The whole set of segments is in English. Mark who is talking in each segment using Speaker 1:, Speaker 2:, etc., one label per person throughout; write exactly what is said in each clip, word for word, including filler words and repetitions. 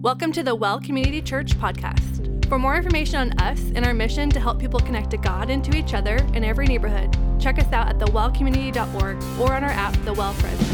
Speaker 1: Welcome to the Well Community Church podcast. For more information on us and our mission to help people connect to God and to each other in every neighborhood, check us out at the well community dot org or on our app, The Well Friends.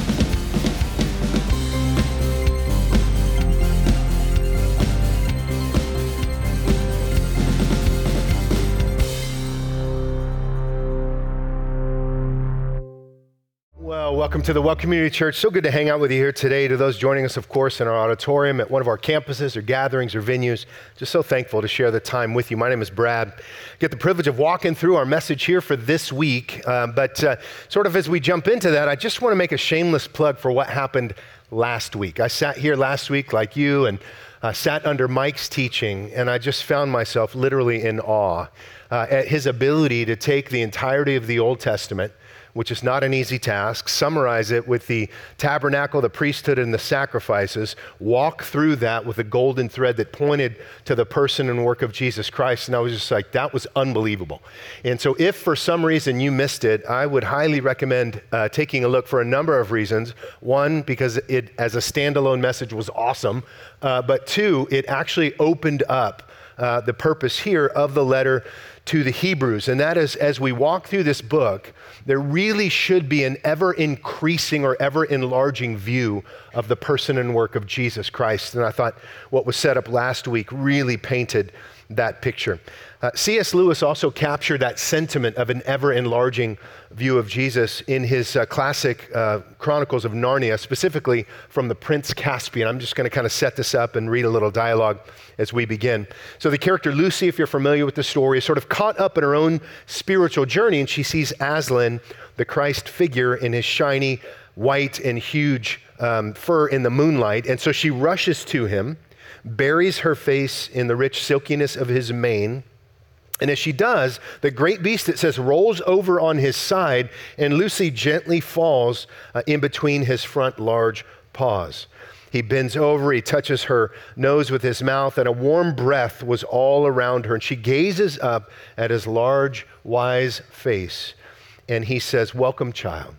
Speaker 2: Well, welcome to the Well Community Church. So good to hang out with you here today. To those joining us, of course, in our auditorium at one of our campuses or gatherings or venues, just so thankful to share the time with you. My name is Brad. Get the privilege of walking through our message here for this week. Uh, but uh, sort of as we jump into that, I just want to make a shameless plug for what happened last week. I sat here last week like you and uh, sat under Mike's teaching, and I just found myself literally in awe uh, at his ability to take the entirety of the Old Testament, which is not an easy task, summarize it with the tabernacle, the priesthood, and the sacrifices, walk through that with a golden thread that pointed to the person and work of Jesus Christ. And I was just like, that was unbelievable. And so if for some reason you missed it, I would highly recommend uh, taking a look for a number of reasons. One, because it as a standalone message was awesome. Uh, but two, it actually opened up uh, the purpose here of the letter to the Hebrews. And that is, as we walk through this book, there really should be an ever increasing or ever enlarging view of the person and work of Jesus Christ. And I thought what was set up last week really painted that picture. Uh, C S Lewis also captured that sentiment of an ever enlarging view of Jesus in his uh, classic uh, Chronicles of Narnia, specifically from the Prince Caspian. I'm just going to kind of set this up and read a little dialogue as we begin. So the character Lucy, if you're familiar with the story, is sort of caught up in her own spiritual journey, and she sees Aslan, the Christ figure, in his shiny white and huge um, fur in the moonlight. And so she rushes to him, buries her face in the rich silkiness of his mane. And as she does, the great beast, it says, rolls over on his side, and Lucy gently falls uh, in between his front large paws. He bends over, he touches her nose with his mouth, and a warm breath was all around her. And she gazes up at his large, wise face, and he says, "Welcome, child."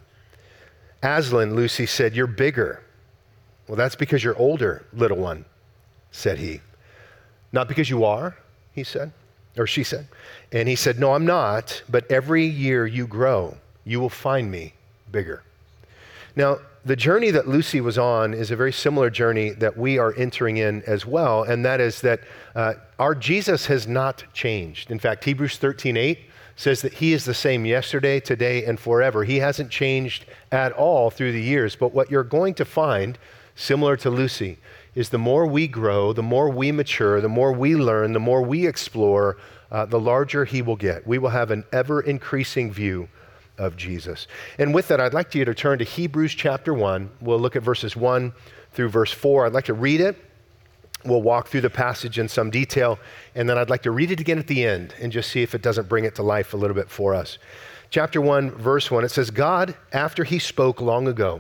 Speaker 2: "Aslan," Lucy said, "you're bigger." "Well, that's because you're older, little one," said he. "Not because you are," he said, or she said. And he said, "No, I'm not, but every year you grow, you will find me bigger." Now, the journey that Lucy was on is a very similar journey that we are entering in as well, and that is that uh, our Jesus has not changed. In fact, Hebrews thirteen eight says that he is the same yesterday, today, and forever. He hasn't changed at all through the years, but what you're going to find, similar to Lucy, is the more we grow, the more we mature, the more we learn, the more we explore, uh, the larger he will get. We will have an ever-increasing view of Jesus. And with that, I'd like you to turn to Hebrews chapter one. We'll look at verses one through verse four. I'd like to read it. We'll walk through the passage in some detail, and then I'd like to read it again at the end and just see if it doesn't bring it to life a little bit for us. Chapter one, verse one, it says, "God, after he spoke long ago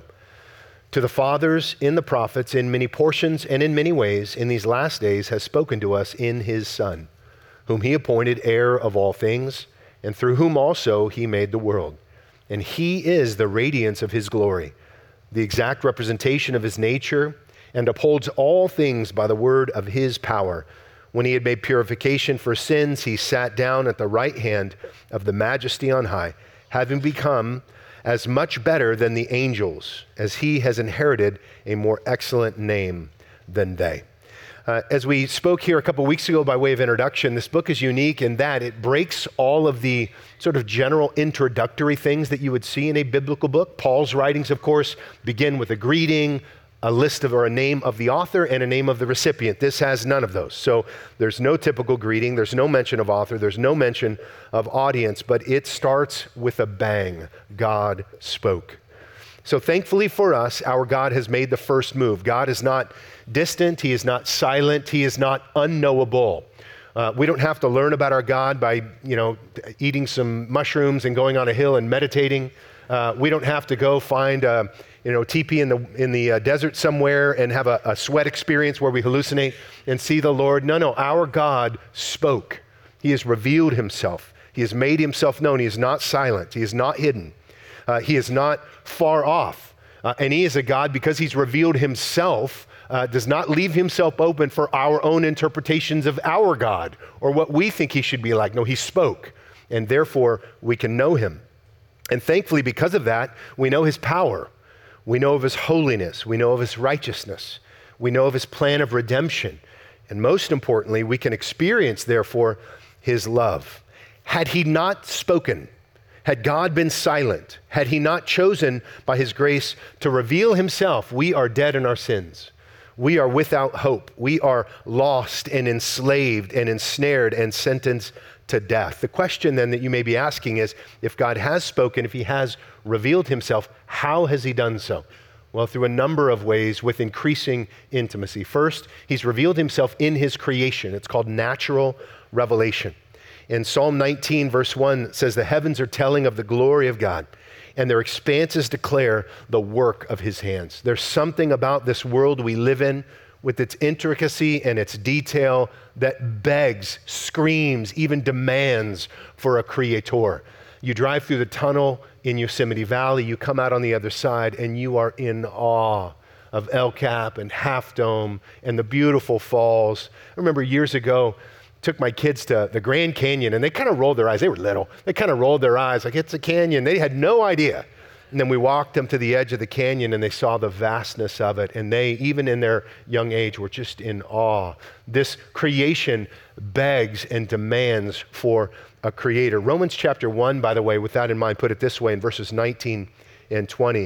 Speaker 2: to the fathers in the prophets in many portions and in many ways, in these last days has spoken to us in his Son, whom he appointed heir of all things, and through whom also he made the world. And he is the radiance of his glory, the exact representation of his nature, and upholds all things by the word of his power. When he had made purification for sins, he sat down at the right hand of the majesty on high, having become as much better than the angels, as he has inherited a more excellent name than they." Uh, as we spoke here a couple weeks ago by way of introduction, this book is unique in that it breaks all of the sort of general introductory things that you would see in a biblical book. Paul's writings, of course, begin with a greeting, a list of or a name of the author, and a name of the recipient. This has none of those. So there's no typical greeting, there's no mention of author, there's no mention of audience, but it starts with a bang. God spoke. So thankfully for us, our God has made the first move. God is not distant, he is not silent, he is not unknowable. Uh, we don't have to learn about our God by, you know, eating some mushrooms and going on a hill and meditating. Uh, we don't have to go find a, you know, teepee in the in the uh, desert somewhere and have a, a sweat experience where we hallucinate and see the Lord. No, no, our God spoke. He has revealed himself. He has made himself known. He is not silent. He is not hidden. Uh, he is not far off. Uh, and he is a God because he's revealed himself uh, does not leave himself open for our own interpretations of our God or what we think he should be like. No, he spoke, and therefore we can know him. And thankfully, because of that, we know his power. We know of his holiness. We know of his righteousness. We know of his plan of redemption. And most importantly, we can experience, therefore, his love. Had he not spoken, had God been silent, had he not chosen by his grace to reveal himself, we are dead in our sins. We are without hope. We are lost and enslaved and ensnared and sentenced to death. The question then that you may be asking is, if God has spoken, if he has revealed himself, how has he done so? Well, through a number of ways with increasing intimacy. First, he's revealed himself in his creation. It's called natural revelation. In Psalm nineteen, verse one, it says, the heavens are telling of the glory of God, and their expanses declare the work of his hands. There's something about this world we live in with its intricacy and its detail that begs, screams, even demands for a creator. You drive through the tunnel in Yosemite Valley, you come out on the other side, and you are in awe of El Cap and Half Dome and the beautiful falls. I remember years ago, took my kids to the Grand Canyon, and they kind of rolled their eyes. They were little. They kind of rolled their eyes like, it's a canyon. They had no idea. And then we walked them to the edge of the canyon, and they saw the vastness of it. And they, even in their young age, were just in awe. This creation begs and demands for a creator. Romans chapter one, by the way, with that in mind, put it this way in verses nineteen and twenty.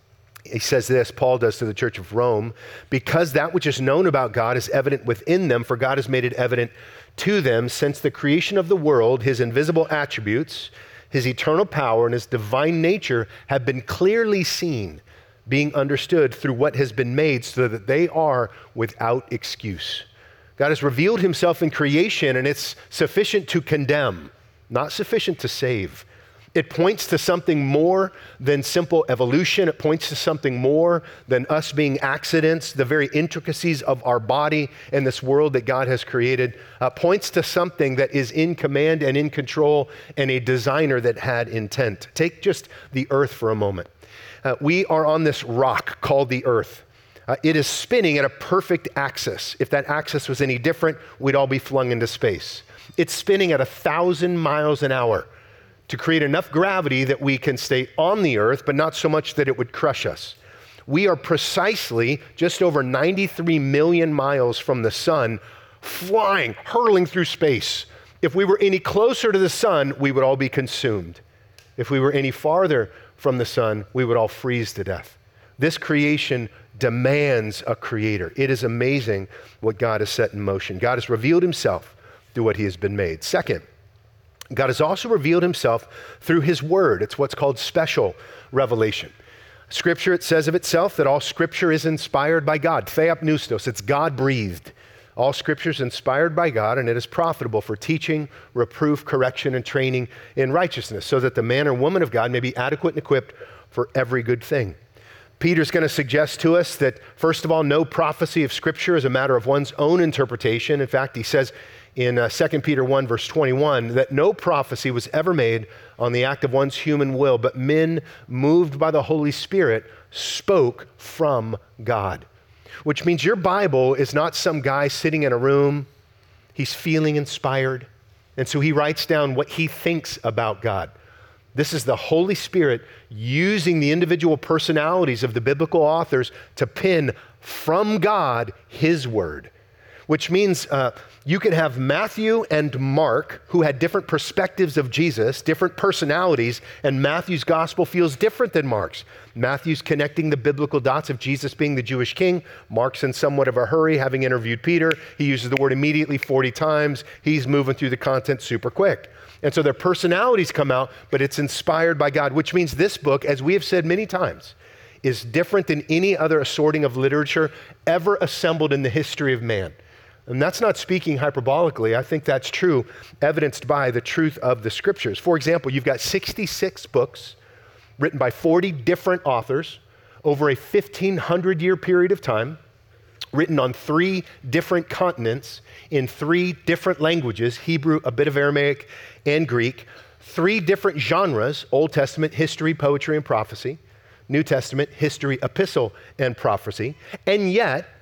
Speaker 2: He says this, Paul does to the church of Rome, because that which is known about God is evident within them, for God has made it evident to them since the creation of the world. His invisible attributes, his eternal power, and his divine nature have been clearly seen, being understood through what has been made, so that they are without excuse. God has revealed himself in creation, and it's sufficient to condemn, not sufficient to save. It points to something more than simple evolution. It points to something more than us being accidents. The very intricacies of our body and this world that God has created uh, points to something that is in command and in control, and a designer that had intent. Take just the earth for a moment. Uh, we are on this rock called the earth. Uh, it is spinning at a perfect axis. If that axis was any different, we'd all be flung into space. It's spinning at a thousand miles an hour to create enough gravity that we can stay on the earth, but not so much that it would crush us. We are precisely just over ninety-three million miles from the sun, flying, hurtling through space. If we were any closer to the sun, we would all be consumed. If we were any farther from the sun, we would all freeze to death. This creation demands a creator. It is amazing what God has set in motion. God has revealed himself through what he has been made. Second, God has also revealed himself through his word. It's what's called special revelation. Scripture, it says of itself that all scripture is inspired by God. Theopneustos, it's God-breathed. All scripture is inspired by God, and it is profitable for teaching, reproof, correction, and training in righteousness, so that the man or woman of God may be adequate and equipped for every good thing. Peter's going to suggest to us that, first of all, no prophecy of Scripture is a matter of one's own interpretation. In fact, he says in uh, Second Peter one, verse twenty-one, that no prophecy was ever made on the act of one's human will, but men, moved by the Holy Spirit, spoke from God. Which means your Bible is not some guy sitting in a room, he's feeling inspired, and so he writes down what he thinks about God. This is the Holy Spirit using the individual personalities of the biblical authors to pen from God his word, which means uh, you can have Matthew and Mark, who had different perspectives of Jesus, different personalities, and Matthew's gospel feels different than Mark's. Matthew's connecting the biblical dots of Jesus being the Jewish king. Mark's in somewhat of a hurry, having interviewed Peter. He uses the word immediately forty times. He's moving through the content super quick. And so their personalities come out, but it's inspired by God, which means this book, as we have said many times, is different than any other assorting of literature ever assembled in the history of man. And that's not speaking hyperbolically. I think that's true, evidenced by the truth of the scriptures. For example, you've got sixty-six books written by forty different authors over a fifteen hundred year period of time, written on three different continents in three different languages, Hebrew, a bit of Aramaic, and Greek, three different genres, Old Testament, history, poetry, and prophecy, New Testament, history, epistle, and prophecy, and yet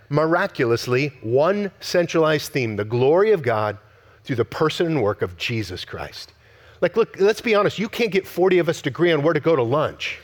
Speaker 2: miraculously one centralized theme, the glory of God through the person and work of Jesus Christ. Like, look, let's be honest, you can't get forty of us to agree on where to go to lunch,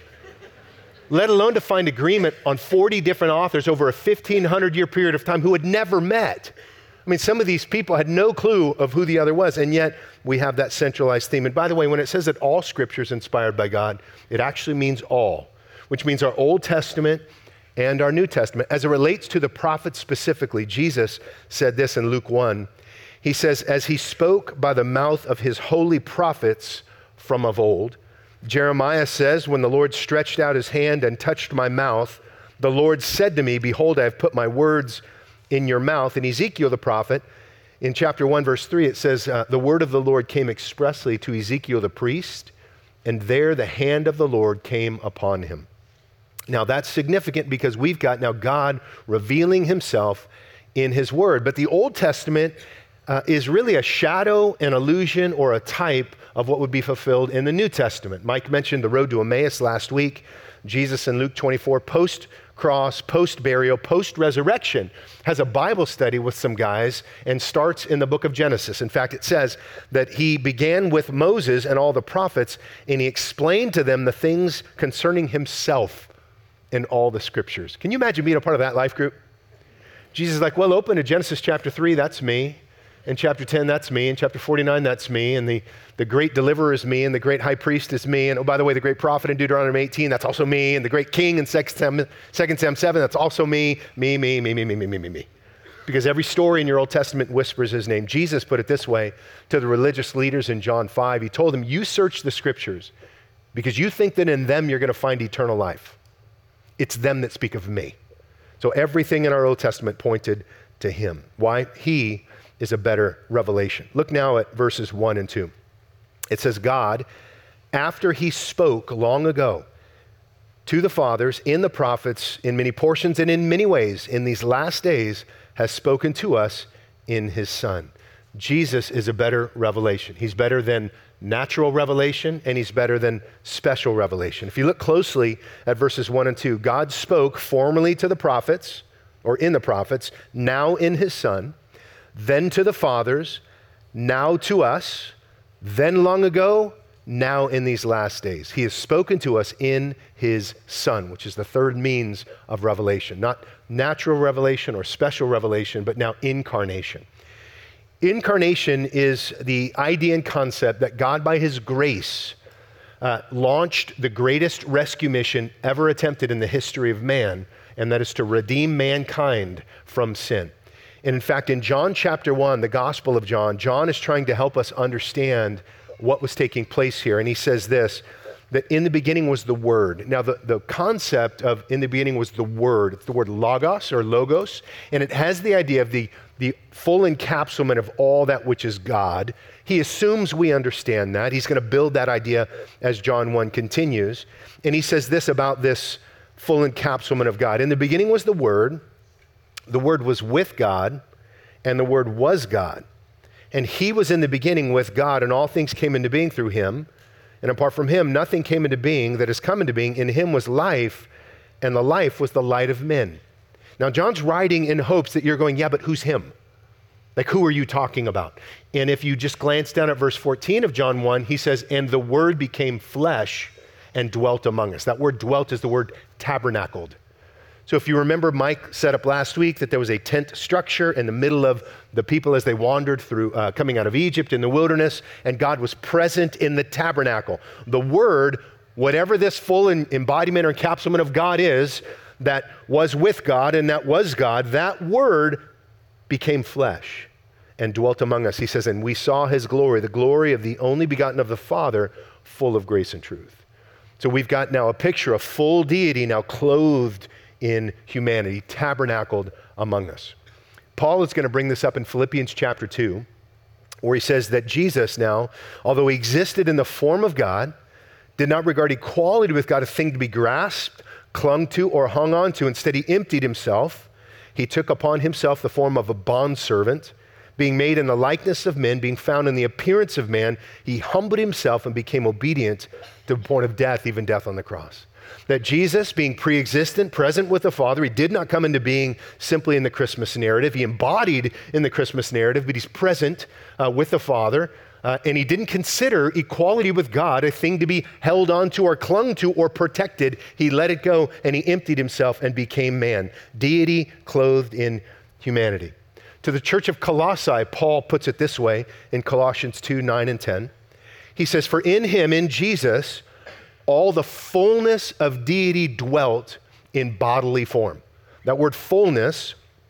Speaker 2: let alone to find agreement on forty different authors over a fifteen hundred year period of time who had never met. I mean, some of these people had no clue of who the other was, and yet we have that centralized theme. And by the way, when it says that all Scripture is inspired by God, it actually means all, which means our Old Testament and our New Testament. As it relates to the prophets specifically, Jesus said this in Luke one. He says, as he spoke by the mouth of his holy prophets from of old. Jeremiah says, when the Lord stretched out his hand and touched my mouth, the Lord said to me, behold, I have put my words in your mouth. And Ezekiel the prophet, in chapter one, verse three, it says, uh, the word of the Lord came expressly to Ezekiel the priest, and there the hand of the Lord came upon him. Now that's significant because we've got now God revealing himself in his word. But the Old Testament uh, is really a shadow, an illusion, or a type of what would be fulfilled in the New Testament. Mike mentioned the road to Emmaus last week. Jesus in Luke twenty-four, post-cross, post-burial, post-resurrection, has a Bible study with some guys and starts in the book of Genesis. In fact, it says that he began with Moses and all the prophets, and he explained to them the things concerning himself in all the scriptures. Can you imagine being a part of that life group? Jesus is like, well, open to Genesis chapter three, that's me. In chapter ten, that's me. In chapter forty-nine, that's me. And the, the great deliverer is me. And the great high priest is me. And oh, by the way, the great prophet in Deuteronomy eighteen, that's also me. And the great king in Second Samuel seven, that's also me. Me, me, me, me, me, me, me, me, me. Because every story in your Old Testament whispers his name. Jesus put it this way to the religious leaders in John five. He told them, you search the scriptures because you think that in them you're going to find eternal life. It's them that speak of me. So everything in our Old Testament pointed to him. Why? He is a better revelation. Look now at verses one and two. It says, God, after he spoke long ago to the fathers in the prophets in many portions and in many ways in these last days has spoken to us in his Son. Jesus is a better revelation. He's better than natural revelation, and he's better than special revelation. If you look closely at verses one and two, God spoke formerly to the prophets, or in the prophets, now in his Son, then to the fathers, now to us, then long ago, now in these last days. He has spoken to us in his Son, which is the third means of revelation. Not natural revelation or special revelation, but now incarnation. Incarnation is the idea and concept that God, by his grace, uh, launched the greatest rescue mission ever attempted in the history of man, and that is to redeem mankind from sin. And in fact, in John chapter one, the Gospel of John, John is trying to help us understand what was taking place here. And he says this, that in the beginning was the Word. Now, the, the concept of in the beginning was the Word. It's the word logos or logos, and it has the idea of the, the full encapsulation of all that which is God. He assumes we understand that. He's going to build that idea as John one continues. And he says this about this full encapsulation of God. In the beginning was the Word. The Word was with God, and the Word was God. And he was in the beginning with God, and all things came into being through him. And apart from him, nothing came into being that has come into being. In him was life, and the life was the light of men. Now, John's writing in hopes that you're going, yeah, but who's him? Like, who are you talking about? And if you just glance down at verse fourteen of John one, he says, and the Word became flesh and dwelt among us. That word dwelt is the word tabernacled. So if you remember, Mike set up last week that there was a tent structure in the middle of the people as they wandered through, uh, coming out of Egypt in the wilderness, and God was present in the tabernacle. The Word, whatever this full embodiment or encapsulation of God is, that was with God and that was God, that Word became flesh and dwelt among us. He says, and we saw his glory, the glory of the only begotten of the Father, full of grace and truth. So we've got now a picture of full deity now clothed in humanity, tabernacled among us. Paul is going to bring this up in Philippians chapter two, where he says that Jesus now, although he existed in the form of God, did not regard equality with God a thing to be grasped, clung to, or hung on to. Instead, he emptied himself. He took upon himself the form of a bondservant, being made in the likeness of men, being found in the appearance of man. He humbled himself and became obedient to the point of death, even death on the cross. That Jesus, being pre-existent, present with the Father, he did not come into being simply in the Christmas narrative. He embodied in the Christmas narrative, but he's present uh, with the Father. Uh, and he didn't consider equality with God a thing to be held onto or clung to or protected. He let it go, and he emptied himself and became man. Deity clothed in humanity. To the church of Colossae, Paul puts it this way in Colossians two, nine and ten. He says, for in him, in Jesus, all the fullness of deity dwelt in bodily form. That word fullness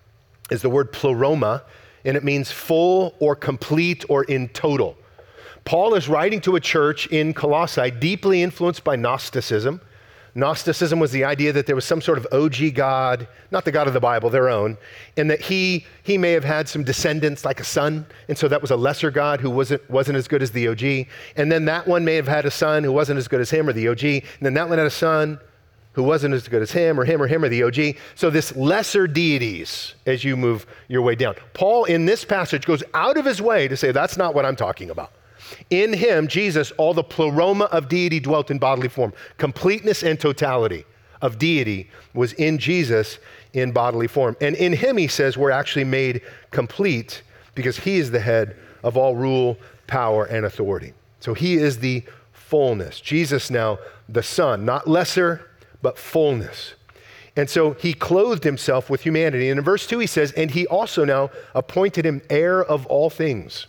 Speaker 2: is the word pleroma, and it means full or complete or in total. Paul is writing to a church in Colossae deeply influenced by Gnosticism. Gnosticism was the idea that there was some sort of O G God, not the God of the Bible, their own, and that he he may have had some descendants like a son, and so that was a lesser God who wasn't wasn't as good as the O G. And then that one may have had a son who wasn't as good as him or the O G, and then that one had a son who wasn't as good as him or him or him or the O G. So this lesser deities as you move your way down. Paul in this passage goes out of his way to say that's not what I'm talking about. In him, Jesus, all the pleroma of deity dwelt in bodily form. Completeness and totality of deity was in Jesus in bodily form. And in him, he says, we're actually made complete because he is the head of all rule, power, and authority. So he is the fullness. Jesus now, the Son, not lesser, but fullness. And so he clothed himself with humanity. And in verse two, he says, and he also now appointed him heir of all things.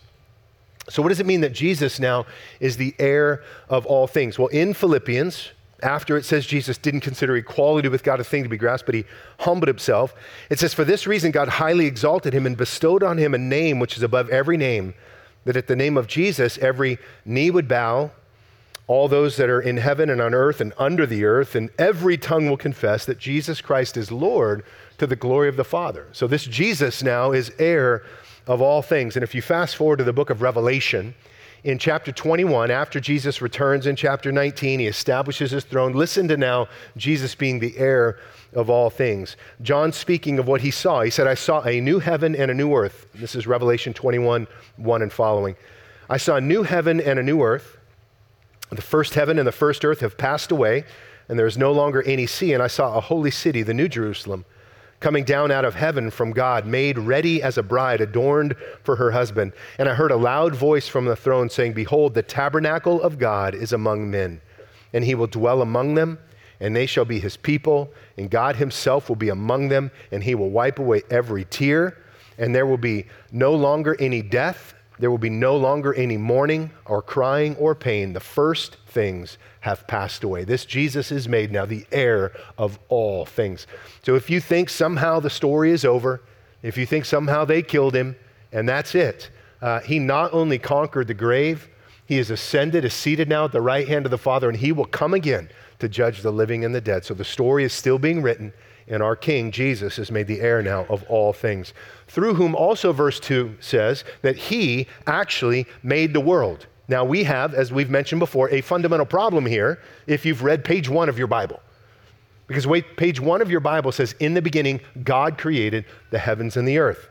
Speaker 2: So what does it mean that Jesus now is the heir of all things? Well, in Philippians, after it says Jesus didn't consider equality with God a thing to be grasped, but he humbled himself, it says, for this reason God highly exalted him and bestowed on him a name which is above every name, that at the name of Jesus every knee would bow, all those that are in heaven and on earth and under the earth, and every tongue will confess that Jesus Christ is Lord to the glory of the Father. So this Jesus now is heir of all things. And if you fast forward to the book of Revelation, in chapter twenty-one, after Jesus returns in chapter nineteen, he establishes his throne. Listen to now Jesus being the heir of all things. John speaking of what he saw, he said, I saw a new heaven and a new earth. This is Revelation twenty-one, one and following. I saw a new heaven and a new earth. The first heaven and the first earth have passed away, and there is no longer any sea. And I saw a holy city, the New Jerusalem, coming down out of heaven from God, made ready as a bride, adorned for her husband. And I heard a loud voice from the throne saying, behold, the tabernacle of God is among men, and he will dwell among them, and they shall be his people, and God himself will be among them, and he will wipe away every tear, and there will be no longer any death, there will be no longer any mourning or crying or pain. The first things have passed away. This Jesus is made now the heir of all things. So if you think somehow the story is over, if you think somehow they killed him and that's it, uh, he not only conquered the grave, he is ascended, is seated now at the right hand of the Father, and he will come again to judge the living and the dead. So the story is still being written, and our King, Jesus, is made the heir now of all things, through whom also verse two says that he actually made the world. Now we have, as we've mentioned before, a fundamental problem here if you've read page one of your Bible. Because wait, page one of your Bible says, in the beginning, God created the heavens and the earth.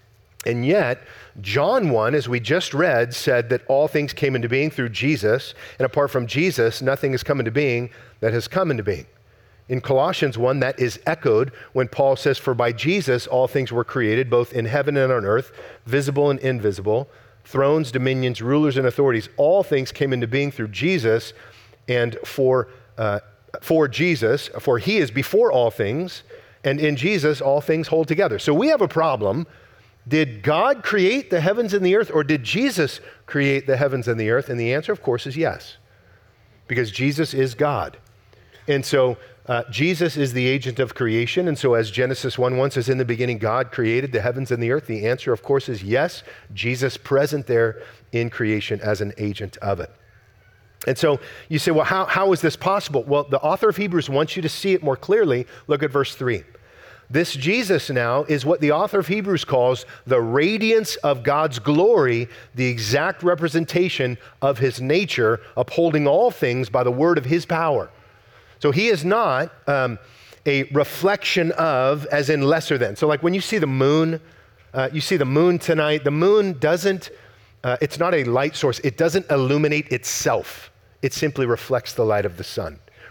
Speaker 2: And yet, John one, as we just read, said that all things came into being through Jesus, and apart from Jesus, nothing has come into being that has come into being. In Colossians one, that is echoed when Paul says, for by Jesus all things were created, both in heaven and on earth, visible and invisible, thrones, dominions, rulers, and authorities. All things came into being through Jesus, and for uh, for Jesus, for he is before all things, and in Jesus all things hold together. So we have a problem. Did God create the heavens and the earth, or did Jesus create the heavens and the earth? And the answer, of course, is yes, because Jesus is God. And so uh, Jesus is the agent of creation. And so as Genesis one one says, in the beginning, God created the heavens and the earth. The answer, of course, is yes, Jesus present there in creation as an agent of it. And so you say, well, how, how is this possible? Well, the author of Hebrews wants you to see it more clearly. Look at verse three. This Jesus now is what the author of Hebrews calls the radiance of God's glory, the exact representation of his nature, upholding all things by the word of his power. So he is not um, a reflection of, as in lesser than. So like when you see the moon, uh, you see the moon tonight, the moon doesn't, uh, it's not a light source. It doesn't illuminate itself. It simply reflects the light of the sun.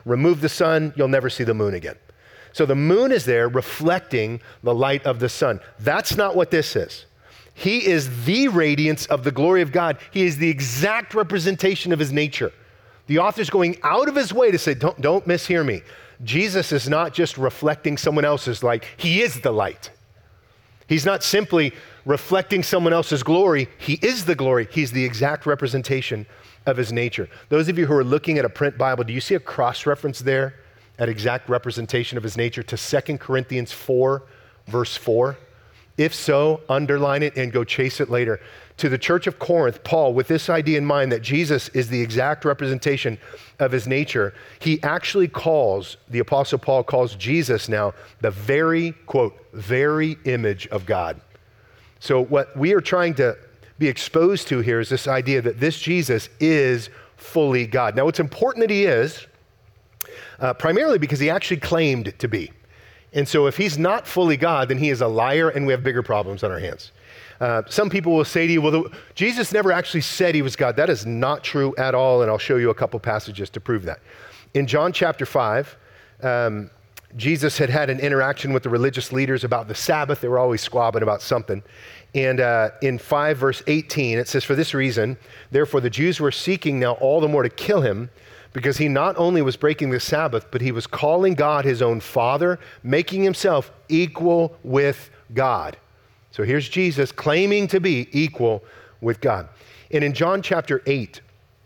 Speaker 2: Remove the sun, you'll never see the moon again. So the moon is there reflecting the light of the sun. That's not what this is. He is the radiance of the glory of God. He is the exact representation of his nature. The author's going out of his way to say, don't, don't mishear me. Jesus is not just reflecting someone else's light. He is the light. He's not simply reflecting someone else's glory. He is the glory. He's the exact representation of his nature. Those of you who are looking at a print Bible, do you see a cross-reference there at exact representation of his nature to Second Corinthians four, verse four? If so, underline it and go chase it later. To the church of Corinth, Paul, with this idea in mind that Jesus is the exact representation of his nature, he actually calls, the Apostle Paul calls Jesus now the very, quote, very image of God. So what we are trying to be exposed to here is this idea that this Jesus is fully God. Now, it's important that he is, uh, primarily because he actually claimed to be. And so if he's not fully God, then he is a liar and we have bigger problems on our hands. Uh, some people will say to you, well, the, Jesus never actually said he was God. That is not true at all, and I'll show you a couple passages to prove that. In John chapter five, um, Jesus had had an interaction with the religious leaders about the Sabbath. They were always squabbling about something. And uh, in five verse eighteen, it says, for this reason, therefore the Jews were seeking now all the more to kill him, because he not only was breaking the Sabbath, but he was calling God his own Father, making himself equal with God. So here's Jesus claiming to be equal with God. And in John chapter eight,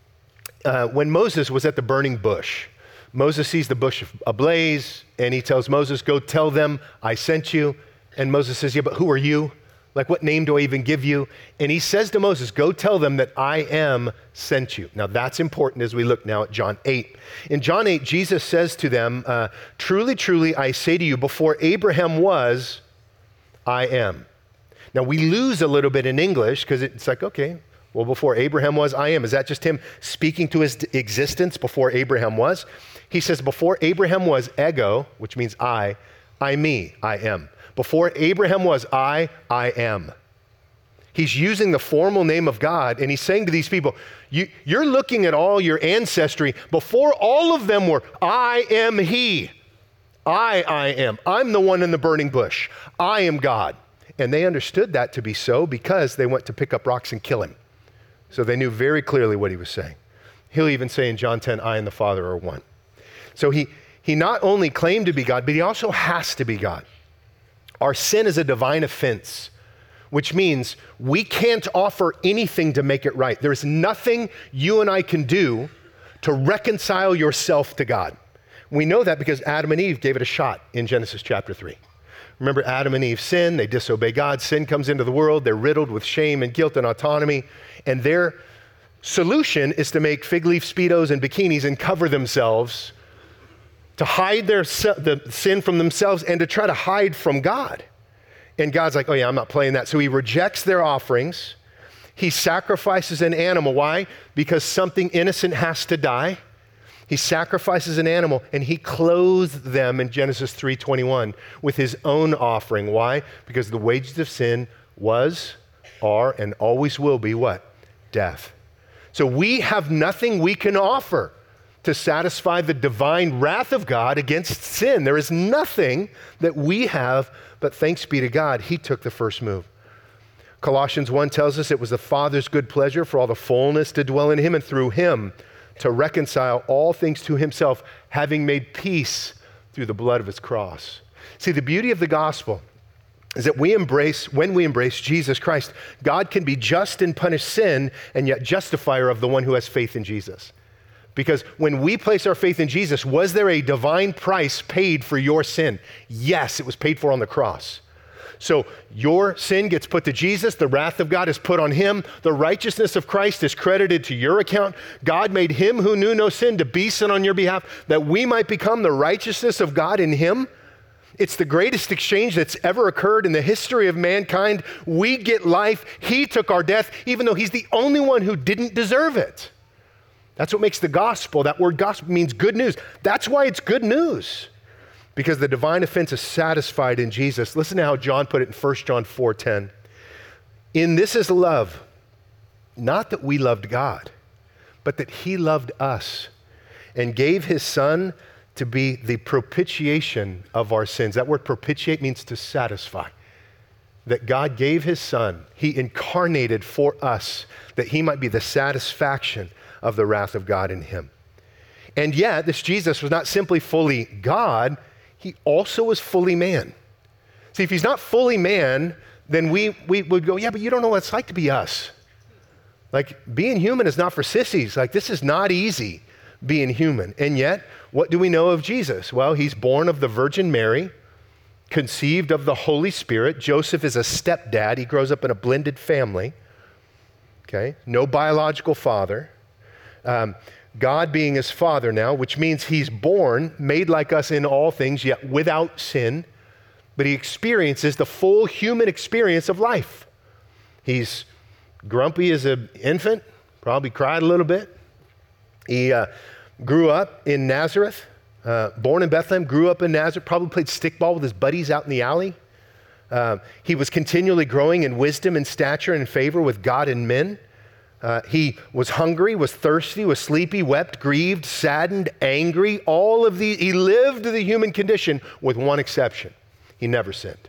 Speaker 2: uh, when Moses was at the burning bush, Moses sees the bush ablaze, and he tells Moses, go tell them I sent you. And Moses says, yeah, but who are you? Like, what name do I even give you? And he says to Moses, go tell them that I am sent you. Now, that's important as we look now at John eight. In John eight, Jesus says to them, uh, truly, truly, I say to you, before Abraham was, I am. Now, we lose a little bit in English because it's like, okay, well, before Abraham was, I am. Is that just him speaking to his existence before Abraham was? He says, before Abraham was, ego, which means I, I me, I am. Before Abraham was, I, I am. He's using the formal name of God, and he's saying to these people, you, you're looking at all your ancestry. Before all of them were, I am he. I, I am. I'm the one in the burning bush. I am God. And they understood that to be so because they went to pick up rocks and kill him. So they knew very clearly what he was saying. He'll even say in John ten, I and the Father are one. So he, he not only claimed to be God, but he also has to be God. Our sin is a divine offense, which means we can't offer anything to make it right. There's nothing you and I can do to reconcile yourself to God. We know that because Adam and Eve gave it a shot in Genesis chapter three. Remember, Adam and Eve sin, they disobey God, sin comes into the world, they're riddled with shame and guilt and autonomy, and their solution is to make fig leaf Speedos and bikinis and cover themselves to hide their the sin from themselves and to try to hide from God. And God's like, oh yeah, I'm not playing that. So he rejects their offerings. He sacrifices an animal. Why? Because something innocent has to die. He sacrifices an animal and he clothed them in Genesis three twenty-one with his own offering. Why? Because the wages of sin was, are, and always will be what? Death. So we have nothing we can offer to satisfy the divine wrath of God against sin. There is nothing that we have, but thanks be to God, he took the first move. Colossians one tells us it was the Father's good pleasure for all the fullness to dwell in him and through him to reconcile all things to himself, having made peace through the blood of his cross. See, the beauty of the gospel is that we embrace, when we embrace Jesus Christ, God can be just and punish sin and yet justifier of the one who has faith in Jesus. Because when we place our faith in Jesus, was there a divine price paid for your sin? Yes, it was paid for on the cross. So your sin gets put to Jesus, the wrath of God is put on him, the righteousness of Christ is credited to your account. God made him who knew no sin to be sin on your behalf, that we might become the righteousness of God in him. It's the greatest exchange that's ever occurred in the history of mankind. We get life, he took our death, even though he's the only one who didn't deserve it. That's what makes the gospel, that word gospel means good news. That's why it's good news. Because the divine offense is satisfied in Jesus. Listen to how John put it in First John four ten. In this is love, not that we loved God, but that he loved us and gave his son to be the propitiation of our sins. That word propitiate means to satisfy. That God gave his son, he incarnated for us, that he might be the satisfaction of the wrath of God in him. And yet, this Jesus was not simply fully God, he also was fully man. See, if he's not fully man, then we, we would go, yeah, but you don't know what it's like to be us. Like, being human is not for sissies. Like, this is not easy, being human. And yet, what do we know of Jesus? Well, he's born of the Virgin Mary, conceived of the Holy Spirit. Joseph is a stepdad. He grows up in a blended family. Okay, no biological father. Um, God being his father now, which means he's born, made like us in all things, yet without sin. But he experiences the full human experience of life. He's grumpy as an infant, probably cried a little bit. He uh, grew up in Nazareth. Uh, born in Bethlehem, grew up in Nazareth, probably played stickball with his buddies out in the alley. Uh, he was continually growing in wisdom and stature and in favor with God and men. Uh, he was hungry, was thirsty, was sleepy, wept, grieved, saddened, angry. All of these, he lived the human condition with one exception. He never sinned.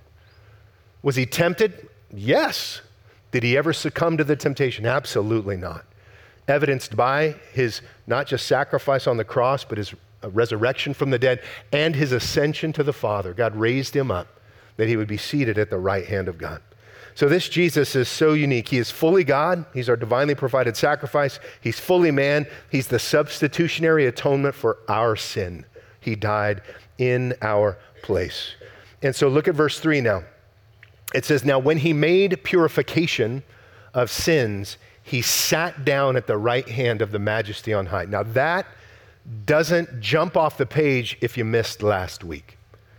Speaker 2: Was he tempted? Yes. Did he ever succumb to the temptation? Absolutely not. Evidenced by his not just sacrifice on the cross, but his a resurrection from the dead, and his ascension to the Father. God raised him up that he would be seated at the right hand of God. So this Jesus is so unique. He is fully God. He's our divinely provided sacrifice. He's fully man. He's the substitutionary atonement for our sin. He died in our place. And so look at verse three now. It says, now when he made purification of sins, he sat down at the right hand of the Majesty on high. Now that doesn't jump off the page if you missed last week.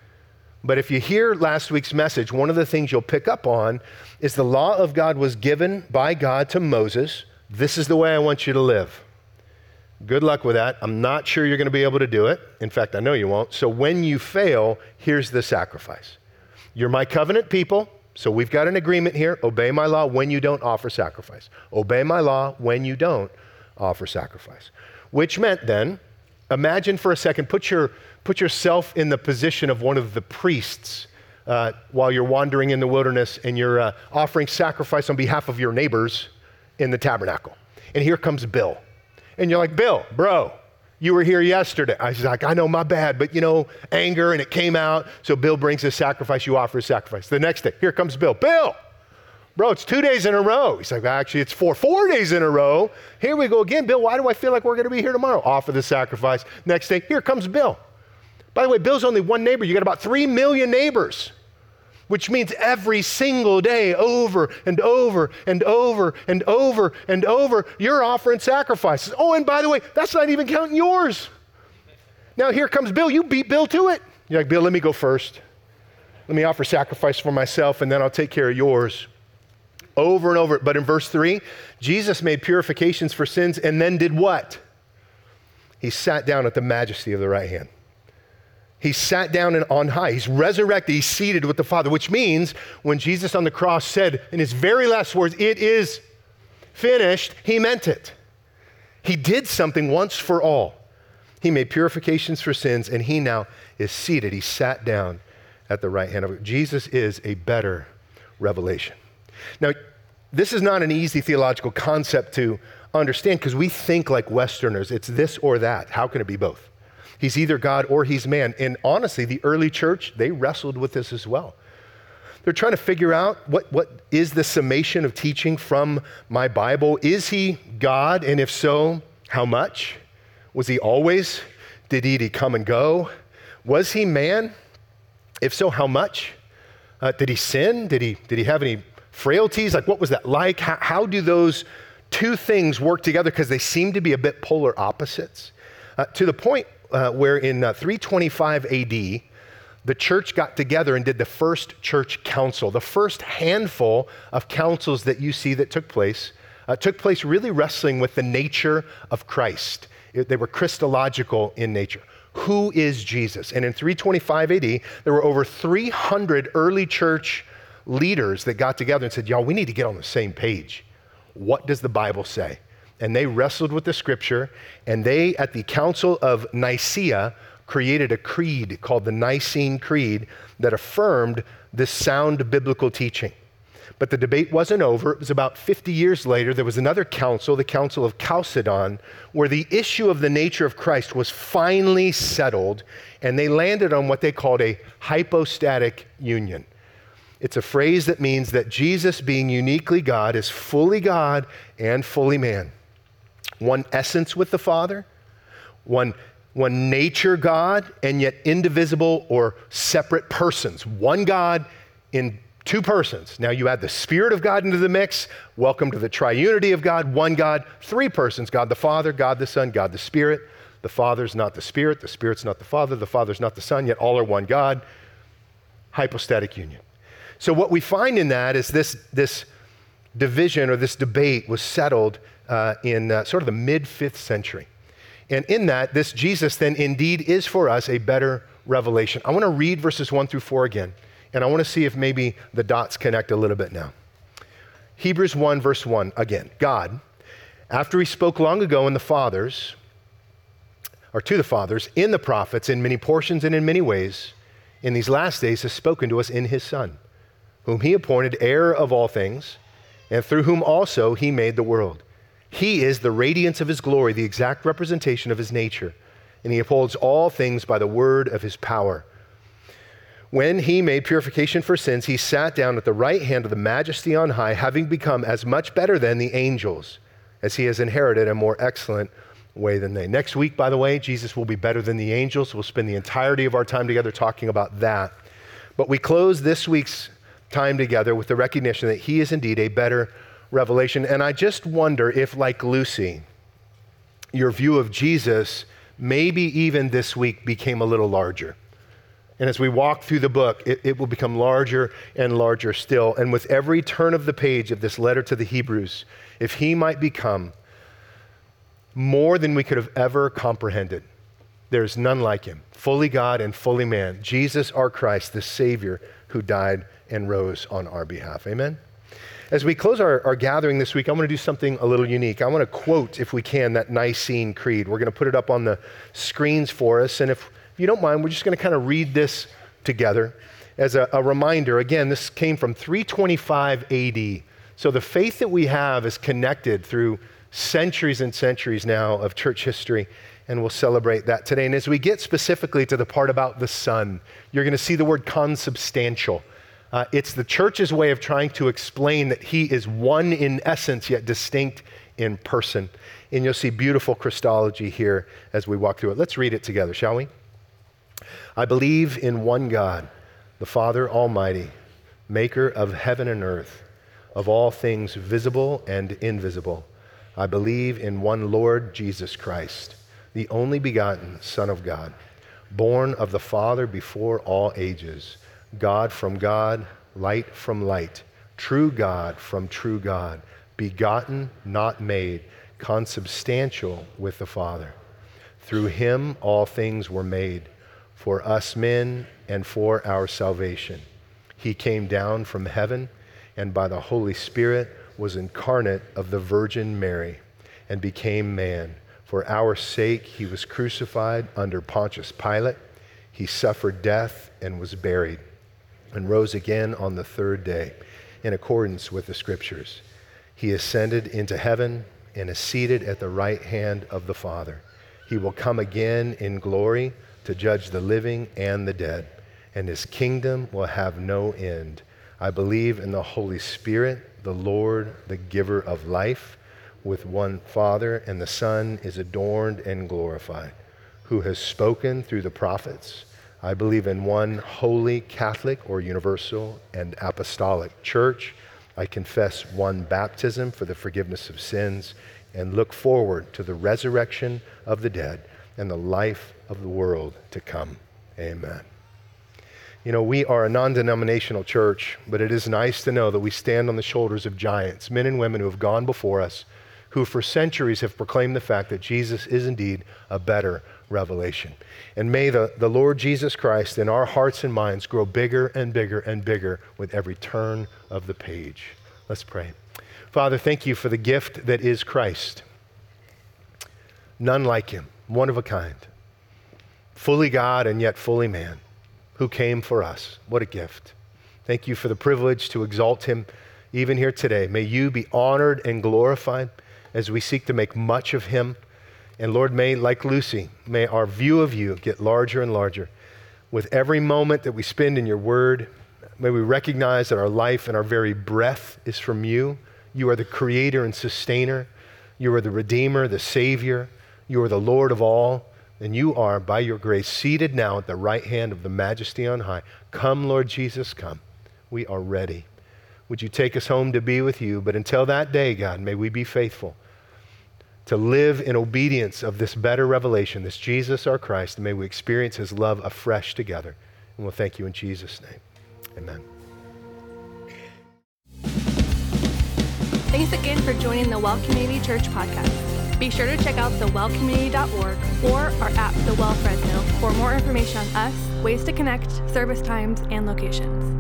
Speaker 2: But if you hear last week's message, one of the things you'll pick up on is the law of God was given by God to Moses. This is the way I want you to live. Good luck with that. I'm not sure you're going to be able to do it. In fact, I know you won't. So when you fail, here's the sacrifice. You're my covenant people, so we've got an agreement here. Obey my law when you don't offer sacrifice. Obey my law when you don't offer sacrifice. Which meant then, imagine for a second, put your put yourself in the position of one of the priests uh, while you're wandering in the wilderness and you're uh, offering sacrifice on behalf of your neighbors in the tabernacle. And here comes Bill. And you're like, Bill, bro, you were here yesterday. I was like, I know, my bad, but you know, anger, and it came out. So Bill brings his sacrifice, you offer his sacrifice. The next day, here comes Bill. Bill, bro, it's two days in a row. He's like, actually, it's four, four days in a row. Here we go again. Bill, why do I feel like we're going to be here tomorrow? Offer the sacrifice. Next day, here comes Bill. By the way, Bill's only one neighbor. You got about three million neighbors, which means every single day, over and over and over and over and over, you're offering sacrifices. Oh, and by the way, that's not even counting yours. Now here comes Bill. You beat Bill to it. You're like, Bill, let me go first. Let me offer sacrifice for myself, and then I'll take care of yours. Over and over. But in verse three, Jesus made purifications for sins and then did what? He sat down at the majesty of the right hand. He sat down and on high. He's resurrected. He's seated with the Father, which means when Jesus on the cross said in his very last words, it is finished, he meant it. He did something once for all. He made purifications for sins, and he now is seated. He sat down at the right hand of God. Jesus is a better revelation. Now, this is not an easy theological concept to understand because we think like Westerners. It's this or that. How can it be both? He's either God or he's man. And honestly, the early church, they wrestled with this as well. They're trying to figure out what, what is the summation of teaching from my Bible? Is he God? And if so, how much? Was he always? Did he, did he come and go? Was he man? If so, how much? Uh, did he sin? Did he, did he have any frailties? Like, what was that like? How, how do those two things work together? Because they seem to be a bit polar opposites. Uh, to the point uh, where in uh, three twenty-five A D, the church got together and did the first church council. The first handful of councils that you see that took place, uh, took place really wrestling with the nature of Christ. It, they were Christological in nature. Who is Jesus? And in three twenty-five A D, there were over three hundred early church leaders that got together and said, y'all, we need to get on the same page. What does the Bible say? And they wrestled with the scripture, and they, at the Council of Nicaea, created a creed called the Nicene Creed that affirmed this sound biblical teaching. But the debate wasn't over. It was about fifty years later. There was another council, the Council of Chalcedon, where the issue of the nature of Christ was finally settled, and they landed on what they called a hypostatic union. It's a phrase that means that Jesus, being uniquely God, is fully God and fully man. One essence with the Father, one, one nature God, and yet indivisible or separate persons. One God in two persons. Now you add the Spirit of God into the mix. Welcome to the triunity of God. One God, three persons. God the Father, God the Son, God the Spirit. The Father's not the Spirit. The Spirit's not the Father. The Father's not the Son, yet all are one God. Hypostatic union. So what we find in that is this, this division or this debate was settled uh, in uh, sort of the mid-fifth century. And in that, this Jesus then indeed is for us a better revelation. I want to read verses one through four again. And I want to see if maybe the dots connect a little bit now. Hebrews one, verse one, again. God, after he spoke long ago in the fathers, or to the fathers, in the prophets, in many portions and in many ways, in these last days has spoken to us in his Son, whom he appointed heir of all things, and through whom also he made the world. He is the radiance of his glory, the exact representation of his nature, and he upholds all things by the word of his power. When he made purification for sins, he sat down at the right hand of the Majesty on high, having become as much better than the angels, as he has inherited a more excellent way than they. Next week, by the way, Jesus will be better than the angels. We'll spend the entirety of our time together talking about that. But we close this week's time together with the recognition that he is indeed a better revelation. And I just wonder if, like Lucy, your view of Jesus maybe even this week became a little larger. And as we walk through the book, it, it will become larger and larger still. And with every turn of the page of this letter to the Hebrews, if he might become more than we could have ever comprehended, there's none like him, fully God and fully man, Jesus our Christ, the Savior who died and rose on our behalf. Amen? As we close our, our gathering this week, I want to do something a little unique. I want to quote, if we can, that Nicene Creed. We're going to put it up on the screens for us. And if If you don't mind, we're just going to kind of read this together as a, a reminder. Again, this came from three twenty-five A D. So the faith that we have is connected through centuries and centuries now of church history, and we'll celebrate that today. And as we get specifically to the part about the Son, you're going to see the word consubstantial. Uh, it's the church's way of trying to explain that he is one in essence, yet distinct in person. And you'll see beautiful Christology here as we walk through it. Let's read it together, shall we? I believe in one God, the Father Almighty, maker of heaven and earth, of all things visible and invisible. I believe in one Lord Jesus Christ, the only begotten Son of God, born of the Father before all ages, God from God, light from light, true God from true God, begotten, not made, consubstantial with the Father. Through him all things were made, for us men and for our salvation. He came down from heaven and by the Holy Spirit was incarnate of the Virgin Mary and became man. For our sake he was crucified under Pontius Pilate. He suffered death and was buried and rose again on the third day in accordance with the Scriptures. He ascended into heaven and is seated at the right hand of the Father. He will come again in glory to judge the living and the dead, and his kingdom will have no end. I believe in the Holy Spirit, the Lord, the giver of life, with one Father, and the Son is adorned and glorified, who has spoken through the prophets. I believe in one holy, Catholic, or universal and apostolic church. I confess one baptism for the forgiveness of sins and look forward to the resurrection of the dead and the life of the world to come. Amen. You know, we are a non-denominational church, but it is nice to know that we stand on the shoulders of giants, men and women who have gone before us, who for centuries have proclaimed the fact that Jesus is indeed a better revelation. And may the, the Lord Jesus Christ in our hearts and minds grow bigger and bigger and bigger with every turn of the page. Let's pray. Father, thank you for the gift that is Christ. None like him, one of a kind. fully God and yet fully man, who came for us. What a gift. Thank you for the privilege to exalt him even here today. May you be honored and glorified as we seek to make much of him. And Lord, may, like Lucy, may our view of you get larger and larger. With every moment that we spend in your word, may we recognize that our life and our very breath is from you. You are the creator and sustainer. You are the redeemer, the savior. You are the Lord of all. And you are, by your grace, seated now at the right hand of the majesty on high. Come, Lord Jesus, come. We are ready. Would you take us home to be with you? But until that day, God, may we be faithful to live in obedience of this better revelation, this Jesus our Christ, and may we experience his love afresh together. And we'll thank you in Jesus' name. Amen.
Speaker 1: Thanks again for joining the Well Community Church podcast. Be sure to check out the well community dot org or our app, The Well Fresno, for more information on us, ways to connect, service times, and locations.